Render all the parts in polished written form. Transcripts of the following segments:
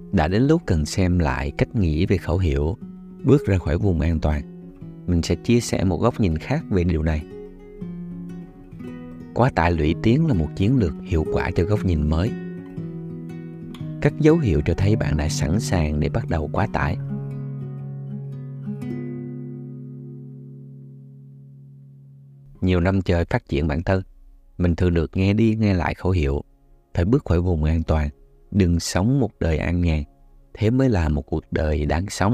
Đã đến lúc cần xem lại cách nghĩ về khẩu hiệu bước ra khỏi vùng an toàn. Mình sẽ chia sẻ một góc nhìn khác về điều này. Quá tải lũy tiến là một chiến lược hiệu quả cho góc nhìn mới. Các dấu hiệu cho thấy bạn đã sẵn sàng để bắt đầu quá tải. Nhiều năm trời phát triển bản thân, mình thường được nghe đi nghe lại khẩu hiệu phải bước khỏi vùng an toàn, đừng sống một đời an nhàn, thế mới là một cuộc đời đáng sống.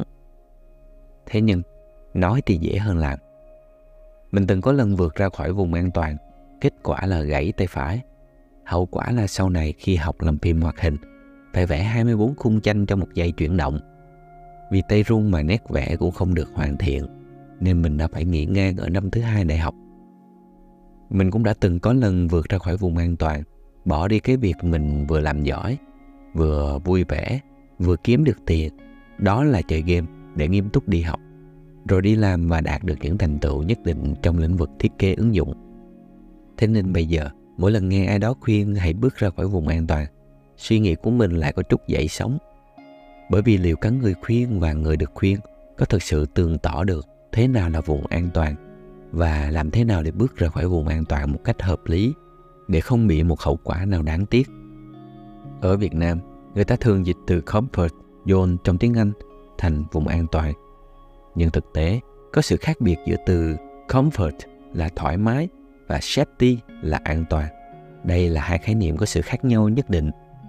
Thế nhưng, nói thì dễ hơn làm. Mình từng có lần vượt ra khỏi vùng an toàn, kết quả là gãy tay phải. Hậu quả là sau này khi học làm phim hoạt hình, phải vẽ 24 khung tranh trong một giây chuyển động. Vì tay run mà nét vẽ cũng không được hoàn thiện, nên mình đã phải nghỉ ngang ở năm thứ 2 đại học. Mình cũng đã từng có lần vượt ra khỏi vùng an toàn, bỏ đi cái việc mình vừa làm giỏi, vừa vui vẻ, vừa kiếm được tiền, đó là chơi game, để nghiêm túc đi học, rồi đi làm và đạt được những thành tựu nhất định trong lĩnh vực thiết kế ứng dụng. Thế nên bây giờ, mỗi lần nghe ai đó khuyên hãy bước ra khỏi vùng an toàn, suy nghĩ của mình lại có chút dậy sóng. Bởi vì liệu cả người khuyên và người được khuyên có thực sự tường tỏ được thế nào là vùng an toàn và làm thế nào để bước ra khỏi vùng an toàn một cách hợp lý để không bị một hậu quả nào đáng tiếc. Ở Việt Nam, người ta thường dịch từ comfort zone trong tiếng Anh thành vùng an toàn. Nhưng thực tế, có sự khác biệt giữa từ comfort là thoải mái và safety là an toàn. Đây là hai khái niệm có sự khác nhau nhất định.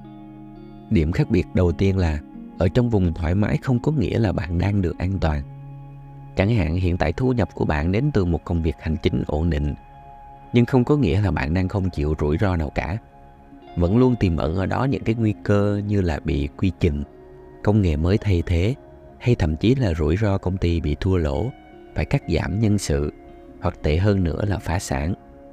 Điểm khác biệt đầu tiên là ở trong vùng thoải mái không có nghĩa là bạn đang được an toàn. Chẳng hạn hiện tại thu nhập của bạn đến từ một công việc hành chính ổn định, nhưng không có nghĩa là bạn đang không chịu rủi ro nào cả. Vẫn luôn tiềm ẩn ở đó những cái nguy cơ như là bị quy trình, công nghệ mới thay thế, hay thậm chí là rủi ro công ty bị thua lỗ, phải cắt giảm nhân sự, hoặc tệ hơn nữa là phá sản.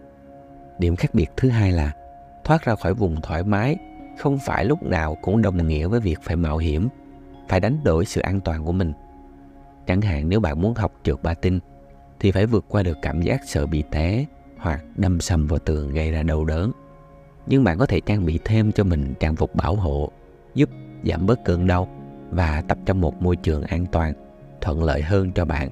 Điểm khác biệt thứ hai là thoát ra khỏi vùng thoải mái không phải lúc nào cũng đồng nghĩa với việc phải mạo hiểm, phải đánh đổi sự an toàn của mình. Chẳng hạn nếu bạn muốn học trượt patin thì phải vượt qua được cảm giác sợ bị té hoặc đâm sầm vào tường gây ra đau đớn. Nhưng bạn có thể trang bị thêm cho mình trang phục bảo hộ, giúp giảm bớt cơn đau và tập trong một môi trường an toàn, thuận lợi hơn cho bạn.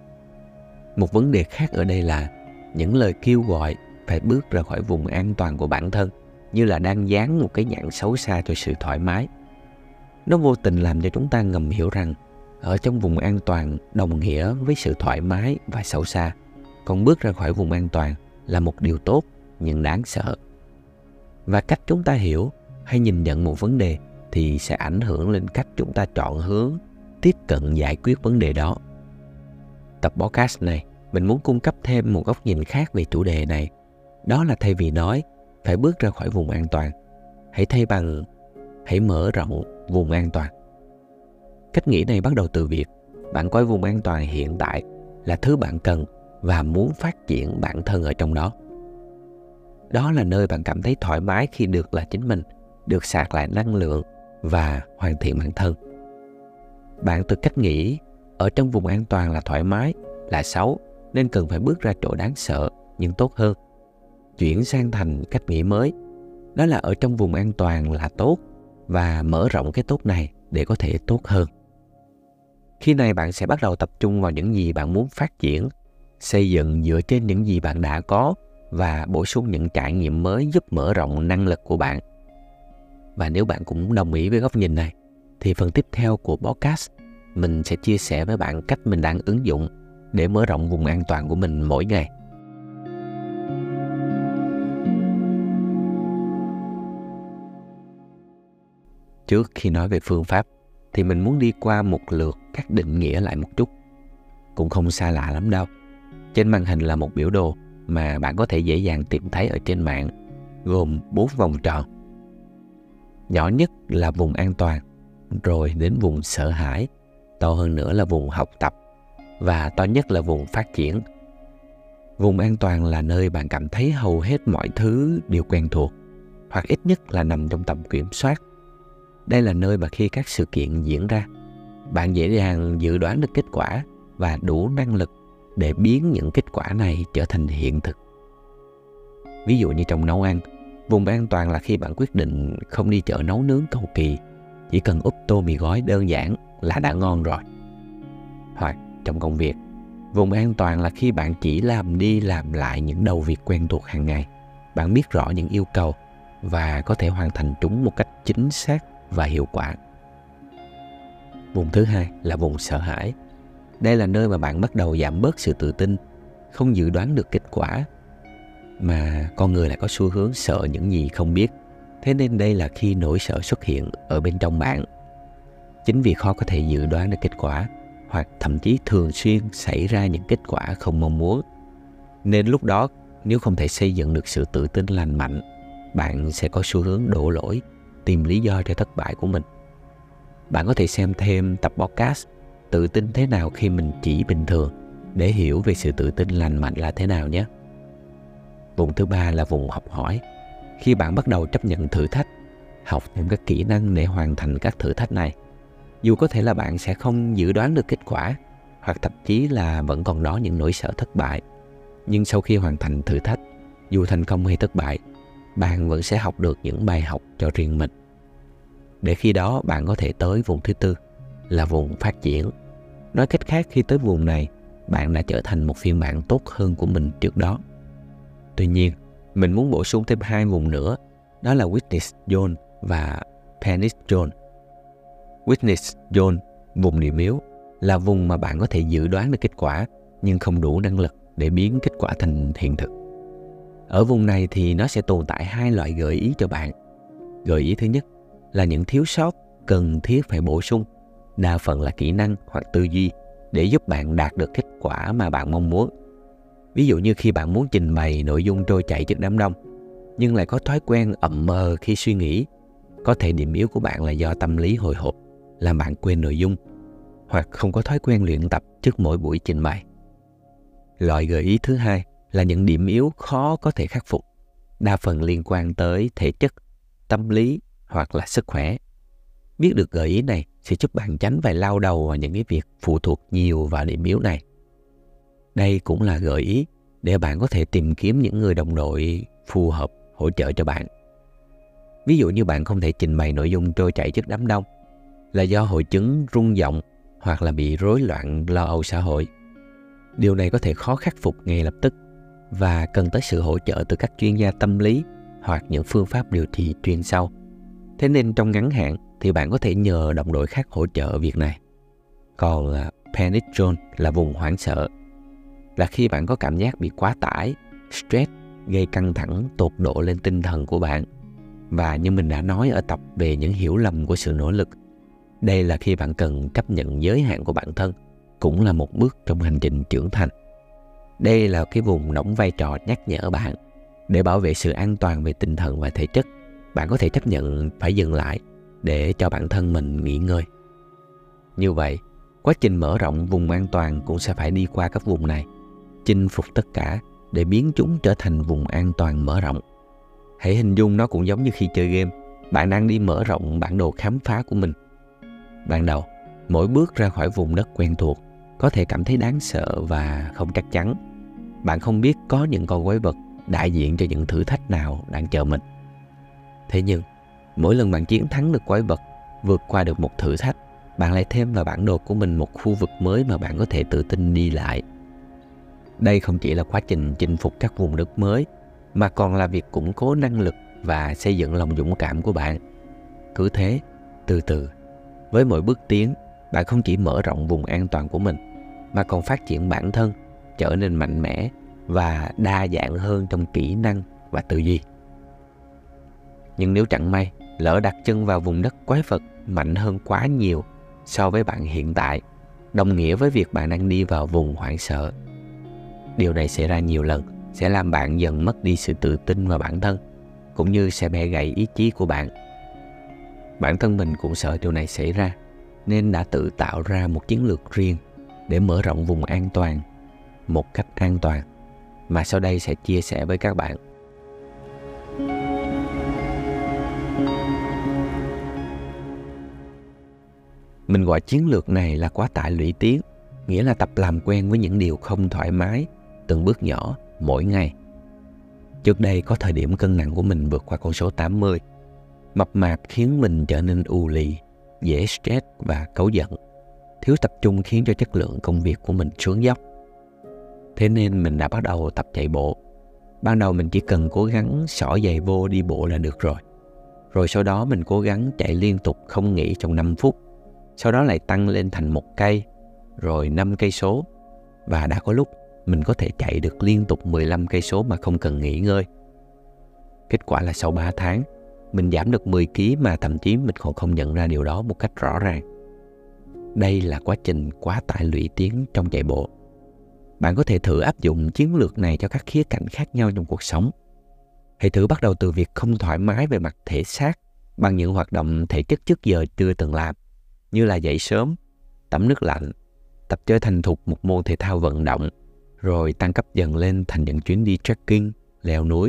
Một vấn đề khác ở đây là những lời kêu gọi phải bước ra khỏi vùng an toàn của bản thân như là đang dán một cái nhãn xấu xa cho sự thoải mái. Nó vô tình làm cho chúng ta ngầm hiểu rằng ở trong vùng an toàn đồng nghĩa với sự thoải mái và xấu xa, còn bước ra khỏi vùng an toàn là một điều tốt nhưng đáng sợ. Và cách chúng ta hiểu hay nhìn nhận một vấn đề thì sẽ ảnh hưởng lên cách chúng ta chọn hướng tiếp cận giải quyết vấn đề đó. Tập podcast này, mình muốn cung cấp thêm một góc nhìn khác về chủ đề này. Đó là thay vì nói phải bước ra khỏi vùng an toàn, hãy thay bằng hãy mở rộng vùng an toàn. Cách nghĩ này bắt đầu từ việc bạn coi vùng an toàn hiện tại là thứ bạn cần và muốn phát triển bản thân ở trong đó. Đó là nơi bạn cảm thấy thoải mái khi được là chính mình, được sạc lại năng lượng và hoàn thiện bản thân. Bạn từ cách nghĩ ở trong vùng an toàn là thoải mái, là xấu, nên cần phải bước ra chỗ đáng sợ nhưng tốt hơn. Chuyển sang thành cách nghĩ mới, đó là ở trong vùng an toàn là tốt và mở rộng cái tốt này để có thể tốt hơn. Khi này bạn sẽ bắt đầu tập trung vào những gì bạn muốn phát triển, xây dựng dựa trên những gì bạn đã có và bổ sung những trải nghiệm mới giúp mở rộng năng lực của bạn. Và nếu bạn cũng đồng ý với góc nhìn này, thì phần tiếp theo của podcast, mình sẽ chia sẻ với bạn cách mình đang ứng dụng để mở rộng vùng an toàn của mình mỗi ngày. Trước khi nói về phương pháp, thì mình muốn đi qua một lượt các định nghĩa lại một chút. Cũng không xa lạ lắm đâu. Trên màn hình là một biểu đồ mà bạn có thể dễ dàng tìm thấy ở trên mạng, gồm 4 vòng tròn. Nhỏ nhất là vùng an toàn, rồi đến vùng sợ hãi, to hơn nữa là vùng học tập, và to nhất là vùng phát triển. Vùng an toàn là nơi bạn cảm thấy hầu hết mọi thứ đều quen thuộc, hoặc ít nhất là nằm trong tầm kiểm soát. Đây là nơi mà khi các sự kiện diễn ra, bạn dễ dàng dự đoán được kết quả và đủ năng lực để biến những kết quả này trở thành hiện thực. Ví dụ như trong nấu ăn, vùng an toàn là khi bạn quyết định không đi chợ nấu nướng cầu kỳ, chỉ cần úp tô mì gói đơn giản là đã ngon rồi. Hoặc trong công việc, vùng an toàn là khi bạn chỉ làm đi làm lại những đầu việc quen thuộc hàng ngày. Bạn biết rõ những yêu cầu và có thể hoàn thành chúng một cách chính xác và hiệu quả. Vùng thứ hai là vùng sợ hãi. Đây là nơi mà bạn bắt đầu giảm bớt sự tự tin, không dự đoán được kết quả, mà con người lại có xu hướng sợ những gì không biết. Thế nên đây là khi nỗi sợ xuất hiện ở bên trong bạn. Chính vì khó có thể dự đoán được kết quả, hoặc thậm chí thường xuyên xảy ra những kết quả không mong muốn. Nên lúc đó, nếu không thể xây dựng được sự tự tin lành mạnh, bạn sẽ có xu hướng đổ lỗi, tìm lý do cho thất bại của mình. Bạn có thể xem thêm tập podcast Tự tin thế nào khi mình chỉ bình thường để hiểu về sự tự tin lành mạnh là thế nào nhé. Vùng thứ ba là vùng học hỏi. Khi bạn bắt đầu chấp nhận thử thách, học thêm các kỹ năng để hoàn thành các thử thách này, dù có thể là bạn sẽ không dự đoán được kết quả, hoặc thậm chí là vẫn còn đó những nỗi sợ thất bại, nhưng sau khi hoàn thành thử thách, dù thành công hay thất bại, bạn vẫn sẽ học được những bài học cho riêng mình. Để khi đó bạn có thể tới vùng thứ tư là vùng phát triển. Nói cách khác, khi tới vùng này, bạn đã trở thành một phiên bản tốt hơn của mình trước đó. Tuy nhiên, mình muốn bổ sung thêm 2 vùng nữa, đó là Weakness Zone và Panic Zone. Weakness Zone, vùng điểm yếu, là vùng mà bạn có thể dự đoán được kết quả, nhưng không đủ năng lực để biến kết quả thành hiện thực. Ở vùng này thì nó sẽ tồn tại 2 loại gợi ý cho bạn. Gợi ý thứ nhất là những thiếu sót cần thiết phải bổ sung, đa phần là kỹ năng hoặc tư duy, để giúp bạn đạt được kết quả mà bạn mong muốn. Ví dụ như khi bạn muốn trình bày nội dung trôi chảy trước đám đông, nhưng lại có thói quen ậm mờ khi suy nghĩ, có thể điểm yếu của bạn là do tâm lý hồi hộp, làm bạn quên nội dung, hoặc không có thói quen luyện tập trước mỗi buổi trình bày. Loại gợi ý thứ hai là những điểm yếu khó có thể khắc phục, đa phần liên quan tới thể chất, tâm lý hoặc là sức khỏe. Biết được gợi ý này sẽ giúp bạn tránh phải lao đầu vào những cái việc phụ thuộc nhiều vào điểm yếu này. Đây cũng là gợi ý để bạn có thể tìm kiếm những người đồng đội phù hợp hỗ trợ cho bạn. Ví dụ như bạn không thể trình bày nội dung trôi chảy trước đám đông là do hội chứng rung giọng hoặc là bị rối loạn lo âu xã hội. Điều này có thể khó khắc phục ngay lập tức và cần tới sự hỗ trợ từ các chuyên gia tâm lý hoặc những phương pháp điều trị chuyên sâu. Thế nên trong ngắn hạn thì bạn có thể nhờ đồng đội khác hỗ trợ việc này. Còn Panic Zone là vùng hoảng sợ, là khi bạn có cảm giác bị quá tải, stress, gây căng thẳng tột độ lên tinh thần của bạn. Và như mình đã nói ở tập về những hiểu lầm của sự nỗ lực, đây là khi bạn cần chấp nhận giới hạn của bản thân, cũng là một bước trong hành trình trưởng thành. Đây là cái vùng đóng vai trò nhắc nhở bạn. Để bảo vệ sự an toàn về tinh thần và thể chất, bạn có thể chấp nhận phải dừng lại để cho bản thân mình nghỉ ngơi. Như vậy, quá trình mở rộng vùng an toàn cũng sẽ phải đi qua các vùng này, chinh phục tất cả để biến chúng trở thành vùng an toàn mở rộng. Hãy hình dung nó cũng giống như khi chơi game, bạn đang đi mở rộng bản đồ khám phá của mình. Ban đầu, mỗi bước ra khỏi vùng đất quen thuộc có thể cảm thấy đáng sợ và không chắc chắn. Bạn không biết có những con quái vật đại diện cho những thử thách nào đang chờ mình. Thế nhưng, mỗi lần bạn chiến thắng được quái vật, vượt qua được một thử thách, bạn lại thêm vào bản đồ của mình một khu vực mới mà bạn có thể tự tin đi lại. Đây không chỉ là quá trình chinh phục các vùng đất mới, mà còn là việc củng cố năng lực và xây dựng lòng dũng cảm của bạn. Cứ thế, từ từ, với mỗi bước tiến, bạn không chỉ mở rộng vùng an toàn của mình, mà còn phát triển bản thân, trở nên mạnh mẽ và đa dạng hơn trong kỹ năng và tư duy. Nhưng nếu chẳng may, lỡ đặt chân vào vùng đất quái vật mạnh hơn quá nhiều so với bạn hiện tại, đồng nghĩa với việc bạn đang đi vào vùng hoảng sợ. Điều này xảy ra nhiều lần, sẽ làm bạn dần mất đi sự tự tin vào bản thân, cũng như sẽ bẻ gãy ý chí của bạn. Bản thân mình cũng sợ điều này xảy ra, nên đã tự tạo ra một chiến lược riêng để mở rộng vùng an toàn một cách an toàn, mà sau đây sẽ chia sẻ với các bạn. Mình gọi chiến lược này là quá tải lũy tiến, nghĩa là tập làm quen với những điều không thoải mái, từng bước nhỏ, mỗi ngày. Trước đây có thời điểm cân nặng của mình vượt qua con số 80. Mập mạp khiến mình trở nên ù lì, dễ stress và cáu giận. Thiếu tập trung khiến cho chất lượng công việc của mình xuống dốc. Thế nên mình đã bắt đầu tập chạy bộ. Ban đầu mình chỉ cần cố gắng xỏ giày vô đi bộ là được rồi. Rồi sau đó mình cố gắng chạy liên tục không nghỉ trong 5 phút. Sau đó lại tăng lên thành 1 cây, rồi 5 cây số. Và đã có lúc mình có thể chạy được liên tục 15 cây số mà không cần nghỉ ngơi. Kết quả là sau 3 tháng, mình giảm được 10 kg mà thậm chí mình còn không nhận ra điều đó một cách rõ ràng. Đây là quá trình quá tải lũy tiến trong chạy bộ. Bạn có thể thử áp dụng chiến lược này cho các khía cạnh khác nhau trong cuộc sống. Hãy thử bắt đầu từ việc không thoải mái về mặt thể xác bằng những hoạt động thể chất trước giờ chưa từng làm, như là dậy sớm, tắm nước lạnh, tập chơi thành thục một môn thể thao vận động, rồi tăng cấp dần lên thành những chuyến đi trekking, leo núi.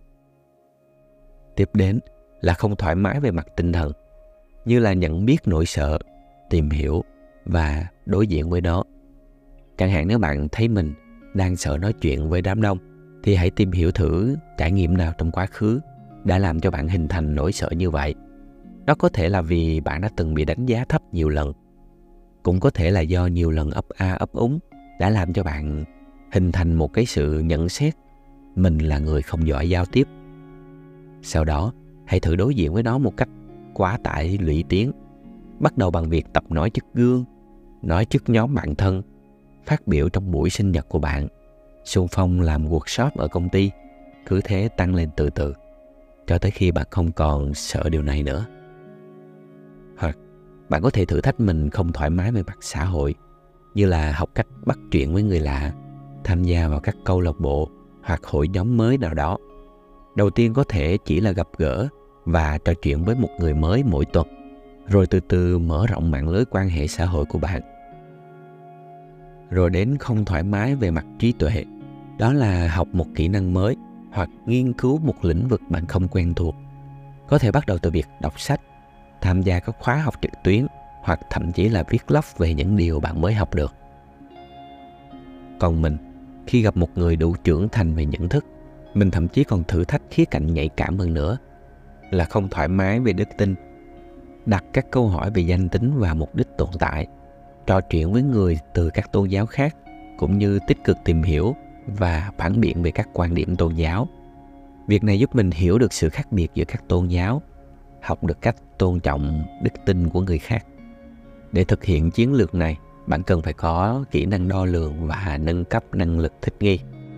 Tiếp đến là không thoải mái về mặt tinh thần, như là nhận biết nỗi sợ, tìm hiểu và đối diện với nó. Chẳng hạn nếu bạn thấy mình đang sợ nói chuyện với đám đông, thì hãy tìm hiểu thử trải nghiệm nào trong quá khứ đã làm cho bạn hình thành nỗi sợ như vậy. Đó có thể là vì bạn đã từng bị đánh giá thấp nhiều lần. Cũng có thể là do nhiều lần ấp a ấp úng đã làm cho bạn hình thành một cái sự nhận xét mình là người không giỏi giao tiếp. Sau đó, hãy thử đối diện với nó một cách quá tải lũy tiến. Bắt đầu bằng việc tập nói trước gương, nói trước nhóm bạn thân, phát biểu trong buổi sinh nhật của bạn, xung phong làm workshop ở công ty. Cứ thế tăng lên từ từ, cho tới khi bạn không còn sợ điều này nữa. Hoặc bạn có thể thử thách mình không thoải mái về mặt xã hội, như là học cách bắt chuyện với người lạ, tham gia vào các câu lạc bộ hoặc hội nhóm mới nào đó. Đầu tiên có thể chỉ là gặp gỡ và trò chuyện với một người mới mỗi tuần, rồi từ từ mở rộng mạng lưới quan hệ xã hội của bạn. Rồi đến không thoải mái về mặt trí tuệ, đó là học một kỹ năng mới hoặc nghiên cứu một lĩnh vực bạn không quen thuộc. Có thể bắt đầu từ việc đọc sách, tham gia các khóa học trực tuyến hoặc thậm chí là viết blog về những điều bạn mới học được. Còn mình, khi gặp một người đủ trưởng thành về nhận thức, mình thậm chí còn thử thách khía cạnh nhạy cảm hơn nữa, là không thoải mái về đức tin. Đặt các câu hỏi về danh tính và mục đích tồn tại, trò chuyện với người từ các tôn giáo khác, cũng như tích cực tìm hiểu và phản biện về các quan điểm tôn giáo. Việc này giúp mình hiểu được sự khác biệt giữa các tôn giáo, học được cách tôn trọng đức tin của người khác. Để thực hiện chiến lược này, bạn cần phải có kỹ năng đo lường và nâng cấp năng lực thích nghi.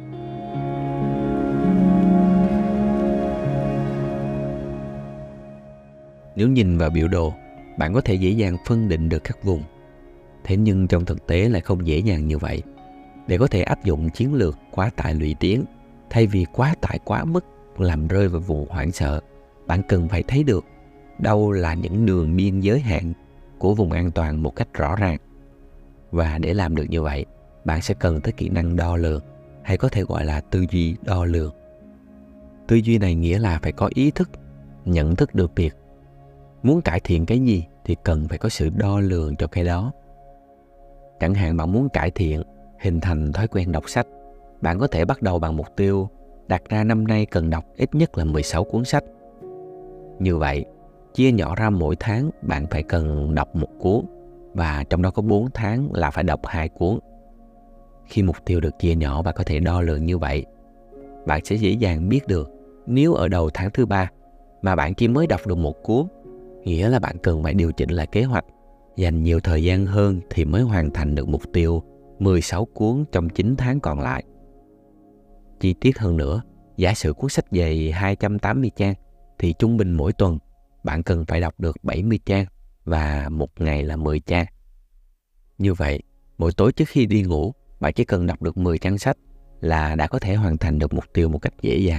Nếu nhìn vào biểu đồ, bạn có thể dễ dàng phân định được các vùng. Thế nhưng trong thực tế lại không dễ dàng như vậy. Để có thể áp dụng chiến lược quá tải lũy tiến, thay vì quá tải quá mức làm rơi vào vùng hoảng sợ, bạn cần phải thấy được đâu là những đường biên giới hạn của vùng an toàn một cách rõ ràng. Và để làm được như vậy, bạn sẽ cần tới kỹ năng đo lường, hay có thể gọi là tư duy đo lường. Tư duy này nghĩa là phải có ý thức, nhận thức được việc muốn cải thiện cái gì thì cần phải có sự đo lường cho cái đó. Chẳng hạn bạn muốn cải thiện, hình thành thói quen đọc sách, bạn có thể bắt đầu bằng mục tiêu đặt ra năm nay cần đọc ít nhất là 16 cuốn sách. Như vậy, chia nhỏ ra mỗi tháng bạn phải cần đọc 1 cuốn, và trong đó có 4 tháng là phải đọc 2 cuốn. Khi mục tiêu được chia nhỏ và có thể đo lường như vậy, bạn sẽ dễ dàng biết được nếu ở đầu tháng thứ 3 mà bạn chỉ mới đọc được 1 cuốn, nghĩa là bạn cần phải điều chỉnh lại kế hoạch, dành nhiều thời gian hơn thì mới hoàn thành được mục tiêu 16 cuốn trong 9 tháng còn lại. Chi tiết hơn nữa, giả sử cuốn sách dày 280 trang thì trung bình mỗi tuần bạn cần phải đọc được 70 trang và một ngày là 10 trang. Như vậy, mỗi tối trước khi đi ngủ, bạn chỉ cần đọc được 10 trang sách là đã có thể hoàn thành được mục tiêu một cách dễ dàng.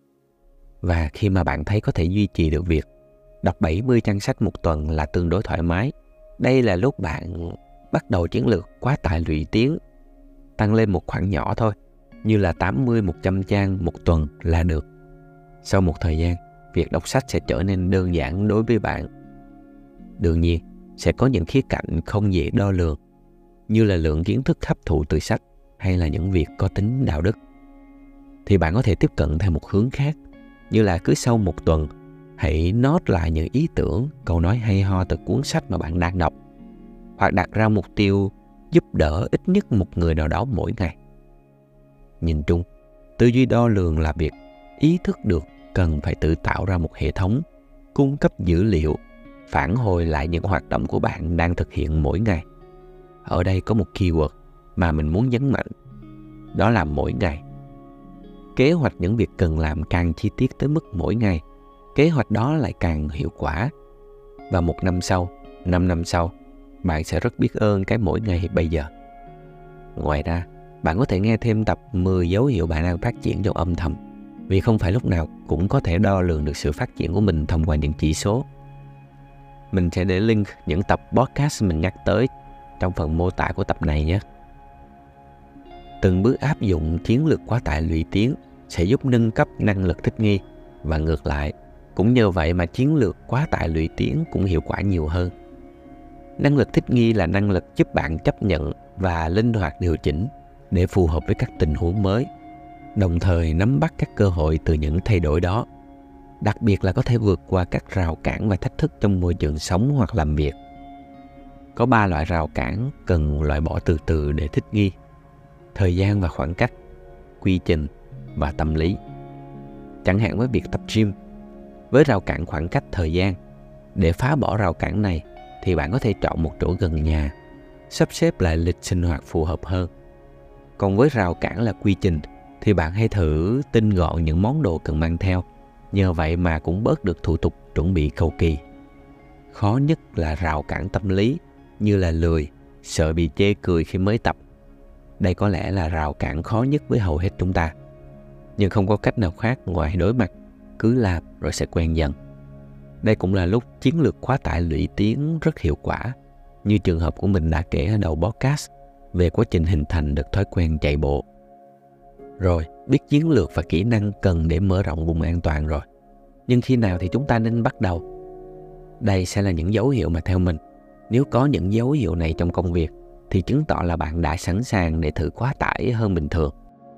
Và khi mà bạn thấy có thể duy trì được việc đọc 70 trang sách một tuần là tương đối thoải mái, đây là lúc bạn bắt đầu chiến lược quá tải lũy tiến, tăng lên một khoảng nhỏ thôi, như là 80-100 trang một tuần là được. Sau một thời gian, việc đọc sách sẽ trở nên đơn giản đối với bạn. Đương nhiên, sẽ có những khía cạnh không dễ đo lường, như là lượng kiến thức hấp thụ từ sách hay là những việc có tính đạo đức. Thì bạn có thể tiếp cận theo một hướng khác, như là cứ sau 1 tuần, Hãy note lại những ý tưởng, câu nói hay ho từ cuốn sách mà bạn đang đọc, hoặc đặt ra mục tiêu giúp đỡ ít nhất một người nào đó mỗi ngày. Nhìn chung, tư duy đo lường là việc ý thức được cần phải tự tạo ra một hệ thống cung cấp dữ liệu, phản hồi lại những hoạt động của bạn đang thực hiện mỗi ngày. Ở đây có một keyword mà mình muốn nhấn mạnh, đó là mỗi ngày. Kế hoạch những việc cần làm càng chi tiết tới mức mỗi ngày, kế hoạch đó lại càng hiệu quả. Và 1 năm sau, 5 năm sau, bạn sẽ rất biết ơn cái mỗi ngày bây giờ. Ngoài ra, bạn có thể nghe thêm tập 10 dấu hiệu bạn đang phát triển trong âm thầm, vì không phải lúc nào cũng có thể đo lường được sự phát triển của mình thông qua những chỉ số. Mình sẽ để link những tập podcast mình nhắc tới trong phần mô tả của tập này nhé. Từng bước áp dụng chiến lược quá tải lũy tiến sẽ giúp nâng cấp năng lực thích nghi, và ngược lại, cũng nhờ vậy mà chiến lược quá tải lũy tiến cũng hiệu quả nhiều hơn. Năng lực thích nghi là năng lực giúp bạn chấp nhận và linh hoạt điều chỉnh để phù hợp với các tình huống mới, đồng thời nắm bắt các cơ hội từ những thay đổi đó, đặc biệt là có thể vượt qua các rào cản và thách thức trong môi trường sống hoặc làm việc. Có 3 loại rào cản cần loại bỏ từ từ để thích nghi: thời gian và khoảng cách, quy trình và tâm lý. Chẳng hạn với việc tập gym, với rào cản khoảng cách thời gian, để phá bỏ rào cản này thì bạn có thể chọn một chỗ gần nhà, sắp xếp lại lịch sinh hoạt phù hợp hơn. Còn với rào cản là quy trình thì bạn hãy thử tinh gọn những món đồ cần mang theo, nhờ vậy mà cũng bớt được thủ tục chuẩn bị cầu kỳ. Khó nhất là rào cản tâm lý, như là lười, sợ bị chê cười khi mới tập. Đây có lẽ là rào cản khó nhất với hầu hết chúng ta, nhưng không có cách nào khác ngoài đối mặt, cứ làm rồi sẽ quen dần. Đây cũng là lúc chiến lược quá tải lũy tiến rất hiệu quả, như trường hợp của mình đã kể ở đầu podcast về quá trình hình thành được thói quen chạy bộ. Rồi, biết chiến lược và kỹ năng cần để mở rộng vùng an toàn rồi. Nhưng khi nào thì chúng ta nên bắt đầu? Đây sẽ là những dấu hiệu mà theo mình, nếu có những dấu hiệu này trong công việc thì chứng tỏ là bạn đã sẵn sàng để thử quá tải hơn bình thường.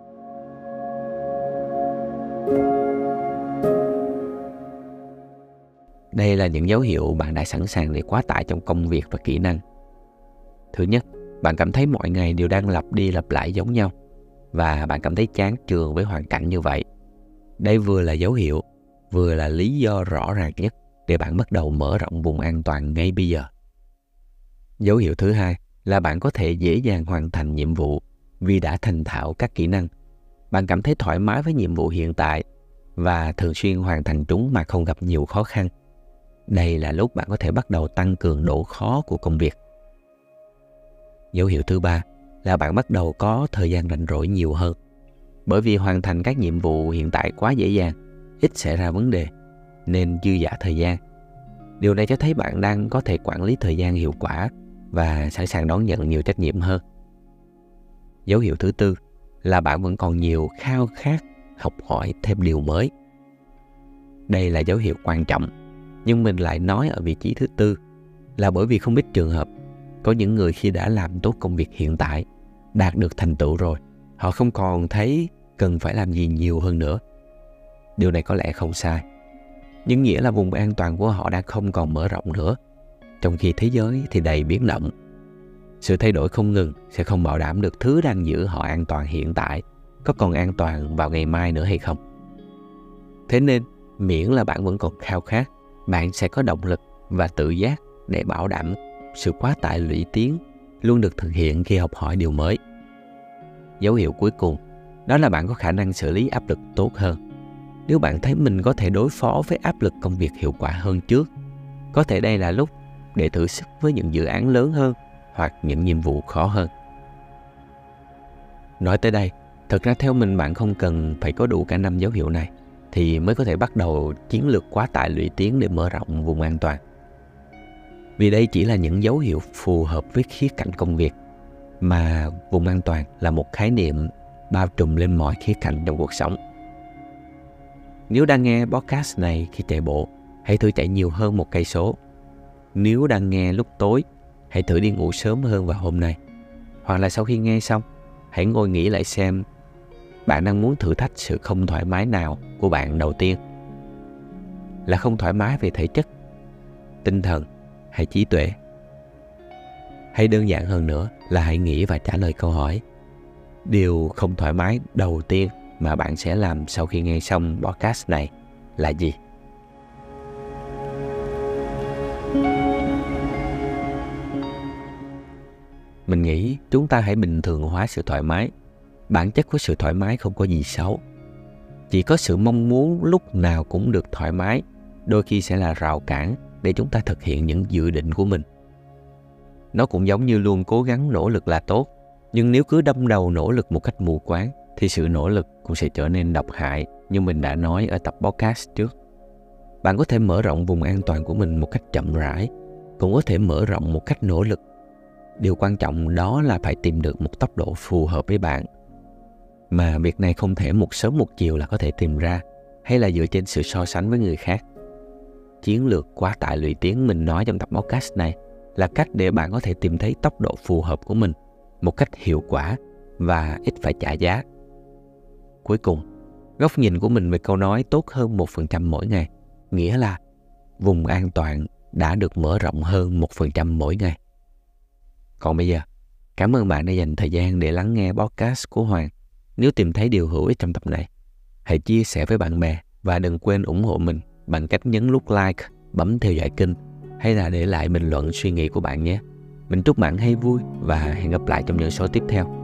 Đây là những dấu hiệu bạn đã sẵn sàng để quá tải trong công việc và kỹ năng. Thứ nhất, bạn cảm thấy mọi ngày đều đang lặp đi lặp lại giống nhau, và bạn cảm thấy chán chường với hoàn cảnh như vậy. Đây vừa là dấu hiệu, vừa là lý do rõ ràng nhất để bạn bắt đầu mở rộng vùng an toàn ngay bây giờ. Dấu hiệu thứ hai là bạn có thể dễ dàng hoàn thành nhiệm vụ vì đã thành thạo các kỹ năng. Bạn cảm thấy thoải mái với nhiệm vụ hiện tại và thường xuyên hoàn thành chúng mà không gặp nhiều khó khăn. Đây là lúc bạn có thể bắt đầu tăng cường độ khó của công việc. Dấu hiệu thứ ba là bạn bắt đầu có thời gian rảnh rỗi nhiều hơn. Bởi vì hoàn thành các nhiệm vụ hiện tại quá dễ dàng, ít xảy ra vấn đề, nên dư dả thời gian. Điều này cho thấy bạn đang có thể quản lý thời gian hiệu quả và sẵn sàng đón nhận nhiều trách nhiệm hơn. Dấu hiệu thứ tư là bạn vẫn còn nhiều khao khát học hỏi thêm điều mới. Đây là dấu hiệu quan trọng, nhưng mình lại nói ở vị trí thứ tư là bởi vì không ít trường hợp có những người khi đã làm tốt công việc hiện tại, đạt được thành tựu rồi, họ không còn thấy cần phải làm gì nhiều hơn nữa. Điều này có lẽ không sai, nhưng nghĩa là vùng an toàn của họ đã không còn mở rộng nữa, trong khi thế giới thì đầy biến động. Sự thay đổi không ngừng sẽ không bảo đảm được thứ đang giữ họ an toàn hiện tại có còn an toàn vào ngày mai nữa hay không. Thế nên, miễn là bạn vẫn còn khao khát, bạn sẽ có động lực và tự giác để bảo đảm sự quá tải lũy tiến luôn được thực hiện khi học hỏi điều mới. Dấu hiệu cuối cùng, đó là bạn có khả năng xử lý áp lực tốt hơn. Nếu bạn thấy mình có thể đối phó với áp lực công việc hiệu quả hơn trước, có thể đây là lúc để thử sức với những dự án lớn hơn hoặc những nhiệm vụ khó hơn. Nói tới đây, thực ra theo mình bạn không cần phải có đủ cả 5 dấu hiệu này thì mới có thể bắt đầu chiến lược quá tải lũy tiến để mở rộng vùng an toàn. Vì đây chỉ là những dấu hiệu phù hợp với khía cạnh công việc, mà vùng an toàn là một khái niệm bao trùm lên mọi khía cạnh trong cuộc sống. Nếu đang nghe podcast này khi chạy bộ, hãy thử chạy nhiều hơn 1 cây số. Nếu đang nghe lúc tối, hãy thử đi ngủ sớm hơn vào hôm nay. Hoặc là sau khi nghe xong, hãy ngồi nghĩ lại xem bạn đang muốn thử thách sự không thoải mái nào của bạn đầu tiên. là không thoải mái về thể chất, tinh thần hay trí tuệ? Hay đơn giản hơn nữa là hãy nghĩ và trả lời câu hỏi: điều không thoải mái đầu tiên mà bạn sẽ làm sau khi nghe xong podcast này là gì? Mình nghĩ chúng ta hãy bình thường hóa sự thoải mái. Bản chất của sự thoải mái không có gì xấu. Chỉ có sự mong muốn lúc nào cũng được thoải mái đôi khi sẽ là rào cản để chúng ta thực hiện những dự định của mình. Nó cũng giống như luôn cố gắng nỗ lực là tốt, nhưng nếu cứ đâm đầu nỗ lực một cách mù quáng thì sự nỗ lực cũng sẽ trở nên độc hại, như mình đã nói ở tập podcast trước. Bạn có thể mở rộng vùng an toàn của mình một cách chậm rãi, cũng có thể mở rộng một cách nỗ lực. Điều quan trọng đó là phải tìm được một tốc độ phù hợp với bạn. Mà việc này không thể một sớm một chiều là có thể tìm ra, hay là dựa trên sự so sánh với người khác. Chiến lược quá tải lũy tiến mình nói trong tập podcast này là cách để bạn có thể tìm thấy tốc độ phù hợp của mình một cách hiệu quả và ít phải trả giá. Cuối cùng, góc nhìn của mình về câu nói tốt hơn 1% mỗi ngày, nghĩa là vùng an toàn đã được mở rộng hơn 1% mỗi ngày. Còn bây giờ, cảm ơn bạn đã dành thời gian để lắng nghe podcast của Hoàng. Nếu tìm thấy điều hữu ích trong tập này, hãy chia sẻ với bạn bè và đừng quên ủng hộ mình bằng cách nhấn nút like, bấm theo dõi kênh hay là để lại bình luận suy nghĩ của bạn nhé. Mình chúc bạn hay vui và hẹn gặp lại trong những số tiếp theo.